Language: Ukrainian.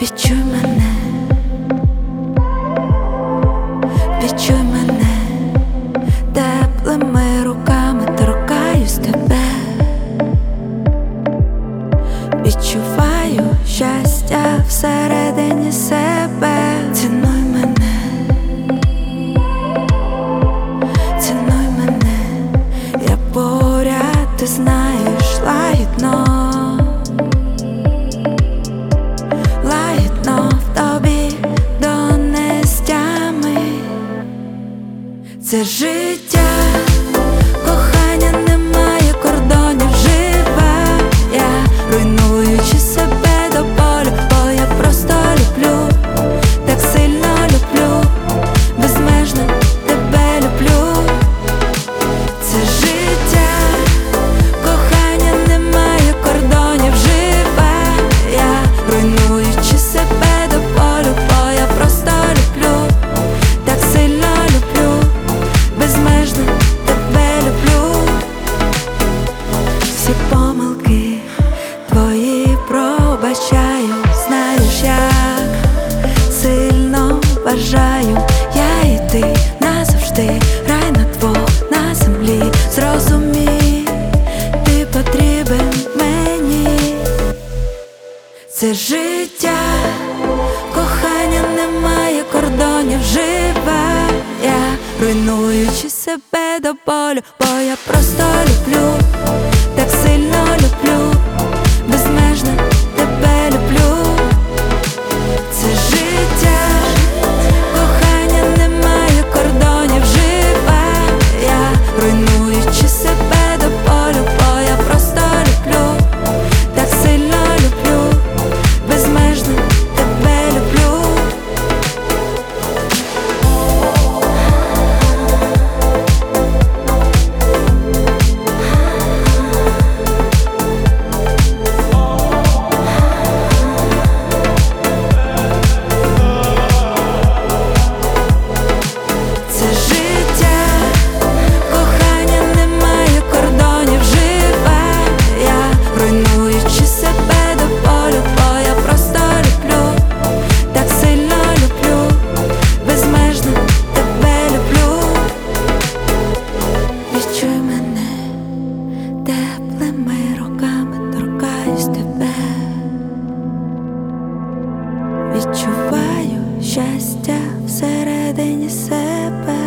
Відчуй мене, відчуй мене, теплими руками торкаюсь тебе. Відчуваю щастя всередині себе. Цінуй мене, цінуй мене, я поряд, ти знаєш, лагідно. Лагідно в тобі до нестями. Це життя, кохання немає кордонів, жива я, руйнуючи себе до болю, бо я просто люблю, так сильно люблю, безмежно тебе люблю. Це життя, кохання немає кордонів, жива я, руйнуючи себе до болю, бо я просто люблю, так сильно люблю, безмежно тебе люблю. Всі помилки твої пробачаю, знаєш, як сильно бажаю я і ти назавжди, рай на двох на землі. Зрозумій, ти потрібен мені. Це життя, кохання немає кордонів, жива я, руйнуючи себе до болю, бо я просто люблю, так сильно люблю, безмежно тебе люблю. Це життя, кохання немає кордонів, жива я, руйнуючи себе до болю, бо я просто люблю, так сильно люблю, безмежно тебе люблю. Це життя, кохання немає кордонів, жива я, руйнуючи себе до болю, бо я просто люблю, так сильно люблю, безмежно тебе люблю. Відчуй мене, теплими руками торкаюсь тебе. Відчуваю щастя всередині себе.